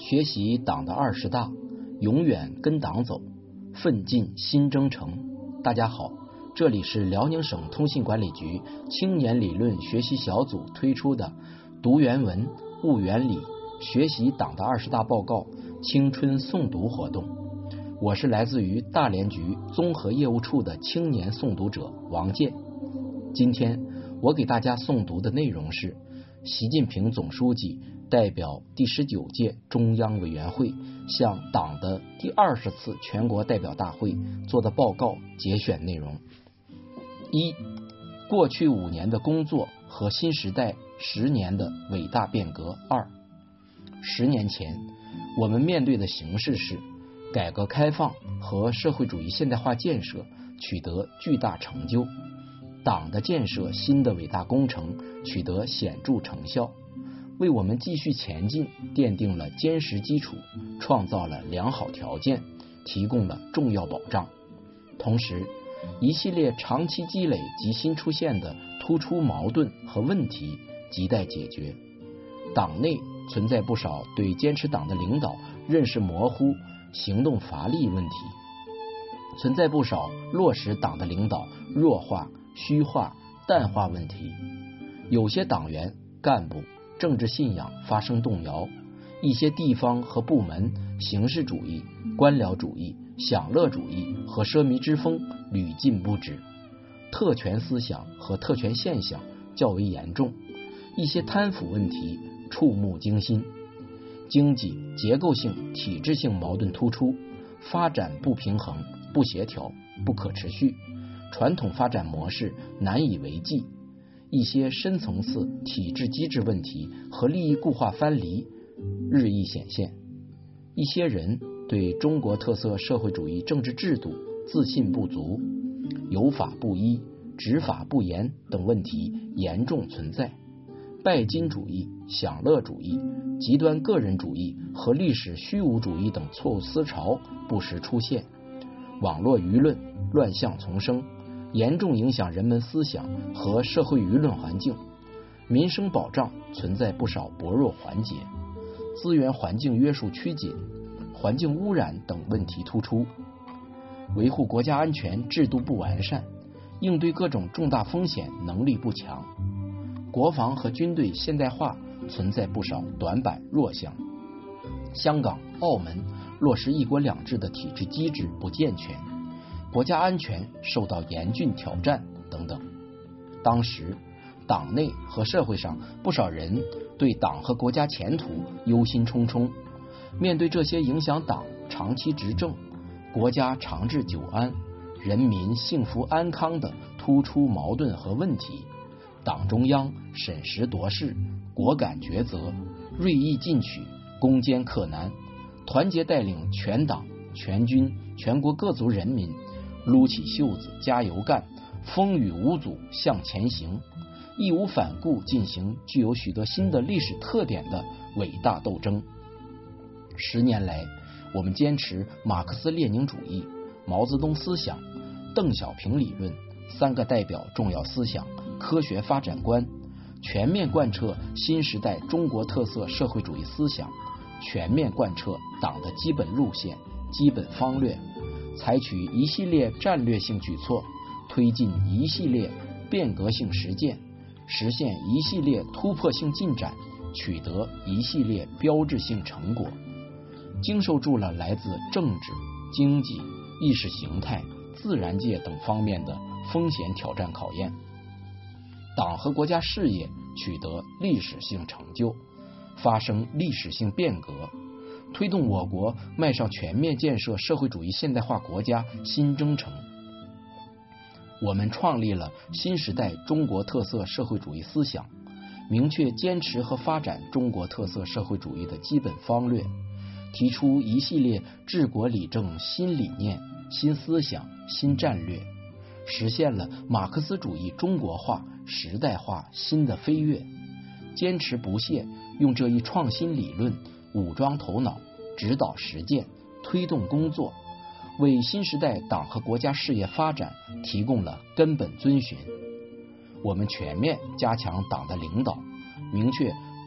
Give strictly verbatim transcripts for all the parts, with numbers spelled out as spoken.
学习党的二十大，永远跟党走，奋进新征程。大家好，这里是辽宁省通信管理局青年理论学习小组推出的读原文、悟原理、学习党的二十大报告青春诵读活动。我是来自于大连局综合业务处的青年诵读者王健。今天我给大家诵读的内容是习近平总书记代表第十九届中央委员会向党的第二十次全国代表大会做的报告节选内容。一、过去五年的工作和新时代十年的伟大变革。二、十年前我们面对的形势是改革开放和社会主义现代化建设取得巨大成就，党的建设新的伟大工程取得显著成效，为我们继续前进奠定了坚实基础，创造了良好条件，提供了重要保障。同时，一系列长期积累及新出现的突出矛盾和问题亟待解决。党内存在不少对坚持党的领导认识模糊、行动乏力问题，存在不少落实党的领导弱化、虚化、淡化问题。有些党员、干部政治信仰发生动摇，一些地方和部门形式主义、官僚主义、享乐主义和奢靡之风屡禁不止，特权思想和特权现象较为严重，一些贪腐问题触目惊心，经济结构性、体制性矛盾突出，发展不平衡、不协调、不可持续，传统发展模式难以为继，一些深层次体制机制问题和利益固化藩篱日益显现，一些人对中国特色社会主义政治制度自信不足，有法不依、执法不严等问题严重存在，拜金主义、享乐主义、极端个人主义和历史虚无主义等错误思潮不时出现，网络舆论乱象丛生，严重影响人们思想和社会舆论环境，民生保障存在不少薄弱环节，资源环境约束趋紧，环境污染等问题突出，维护国家安全制度不完善，应对各种重大风险能力不强，国防和军队现代化存在不少短板弱项，香港、澳门落实一国两制的体制机制不健全，国家安全受到严峻挑战等等。当时党内和社会上不少人对党和国家前途忧心忡忡，面对这些影响党长期执政、国家长治久安、人民幸福安康的突出矛盾和问题，党中央审时度势、果敢抉择、锐意进取、攻坚克难，团结带领全党、全军、全国各族人民撸起袖子加油干，风雨无阻向前行，义无反顾进行具有许多新的历史特点的伟大斗争。十年来，我们坚持马克思列宁主义、毛泽东思想、邓小平理论、三个代表重要思想、科学发展观，全面贯彻新时代中国特色社会主义思想，全面贯彻党的基本路线、基本方略，采取一系列战略性举措，推进一系列变革性实践，实现一系列突破性进展，取得一系列标志性成果，经受住了来自政治、经济、意识形态、自然界等方面的风险挑战考验，党和国家事业取得历史性成就，发生历史性变革，推动我国迈上全面建设社会主义现代化国家新征程。我们创立了新时代中国特色社会主义思想，明确坚持和发展中国特色社会主义的基本方略，提出一系列治国理政新理念、新思想、新战略，实现了马克思主义中国化、时代化新的飞跃，坚持不懈用这一创新理论武装头脑、指导实践、推动工作，为新时代党和国家事业发展提供了根本遵循。我们全面加强党的领导，明确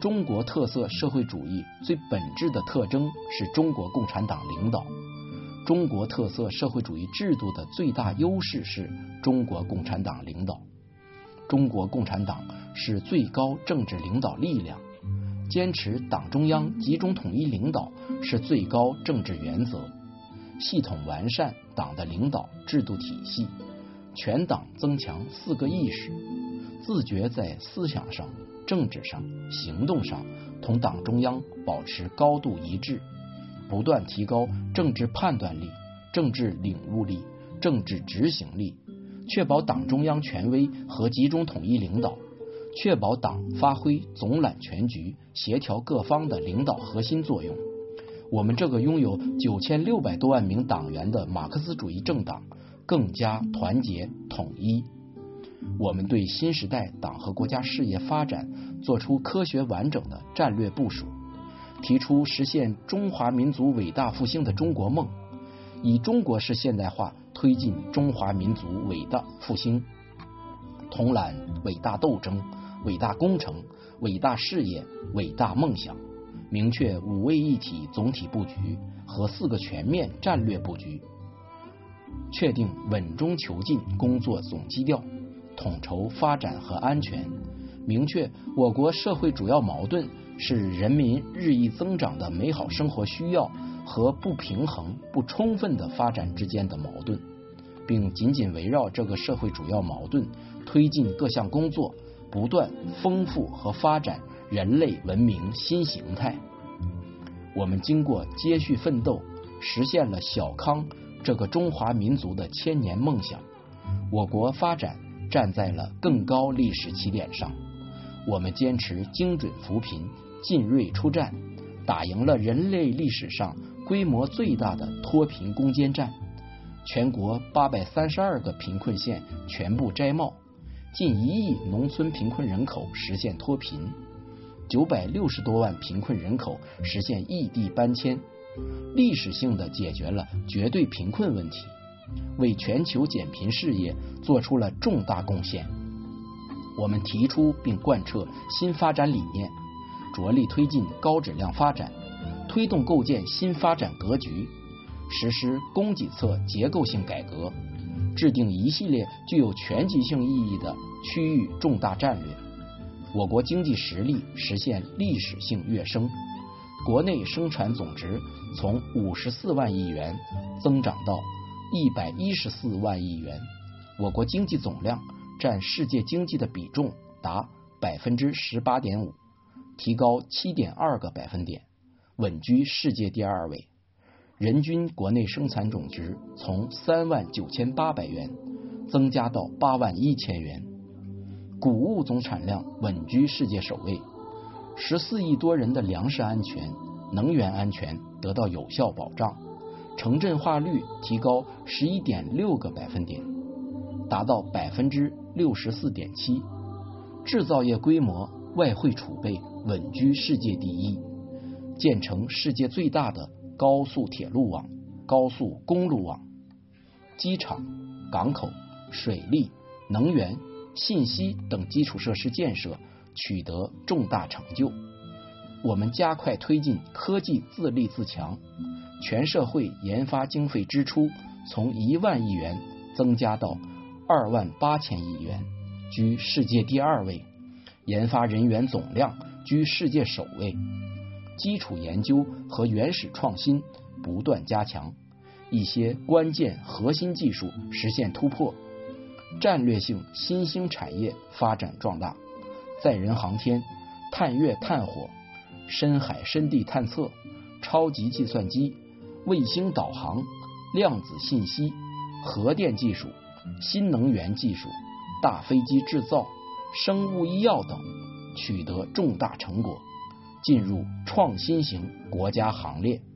中国特色社会主义最本质的特征是中国共产党领导。中国特色社会主义制度的最大优势是中国共产党领导。中国共产党是最高政治领导力量，坚持党中央集中统一领导是最高政治原则，系统完善党的领导制度体系，全党增强四个意识，自觉在思想上、政治上、行动上同党中央保持高度一致，不断提高政治判断力、政治领悟力、政治执行力，确保党中央权威和集中统一领导，确保党发挥总揽全局、协调各方的领导核心作用。我们这个拥有九千六百多万名党员的马克思主义政党更加团结统一。我们对新时代党和国家事业发展做出科学完整的战略部署，提出实现中华民族伟大复兴的中国梦，以中国式现代化推进中华民族伟大复兴，统揽伟大斗争、伟大工程、伟大事业、伟大梦想，明确五位一体总体布局和四个全面战略布局，确定稳中求进工作总基调，统筹发展和安全，明确我国社会主要矛盾是人民日益增长的美好生活需要和不平衡、不充分的发展之间的矛盾，并紧紧围绕这个社会主要矛盾推进各项工作，不断丰富和发展人类文明新形态。我们经过接续奋斗，实现了小康这个中华民族的千年梦想，我国发展站在了更高历史起点上。我们坚持精准扶贫、进锐出战，打赢了人类历史上规模最大的脱贫攻坚战，全国八百三十二个贫困县全部摘帽，近一亿农村贫困人口实现脱贫，九百六十多万贫困人口实现异地搬迁，历史性的解决了绝对贫困问题，为全球减贫事业做出了重大贡献。我们提出并贯彻新发展理念，着力推进高质量发展，推动构建新发展格局，实施供给侧结构性改革，制定一系列具有全局性意义的区域重大战略。我国经济实力实现历史性跃升，国内生产总值从五十四万亿元增长到一百一十四万亿元，我国经济总量占世界经济的比重达百分之十八点五，提高七点二个百分点，稳居世界第二位。人均国内生产总值从三万九千八百元增加到八万一千元，谷物总产量稳居世界首位，十四亿多人的粮食安全、能源安全得到有效保障，城镇化率提高十一点六个百分点，达到百分之六十四点七，制造业规模、外汇储备稳居世界第一，建成世界最大的高速铁路网、高速公路网，机场、港口、水利、能源、信息等基础设施建设取得重大成就。我们加快推进科技自立自强，全社会研发经费支出从一万亿元增加到二万八千亿元，居世界第二位，研发人员总量居世界首位，基础研究和原始创新不断加强，一些关键核心技术实现突破，战略性新兴产业发展壮大，载人航天、探月探火、深海深地探测、超级计算机、卫星导航、量子信息、核电技术、新能源技术、大飞机制造、生物医药等取得重大成果，进入创新型国家行列。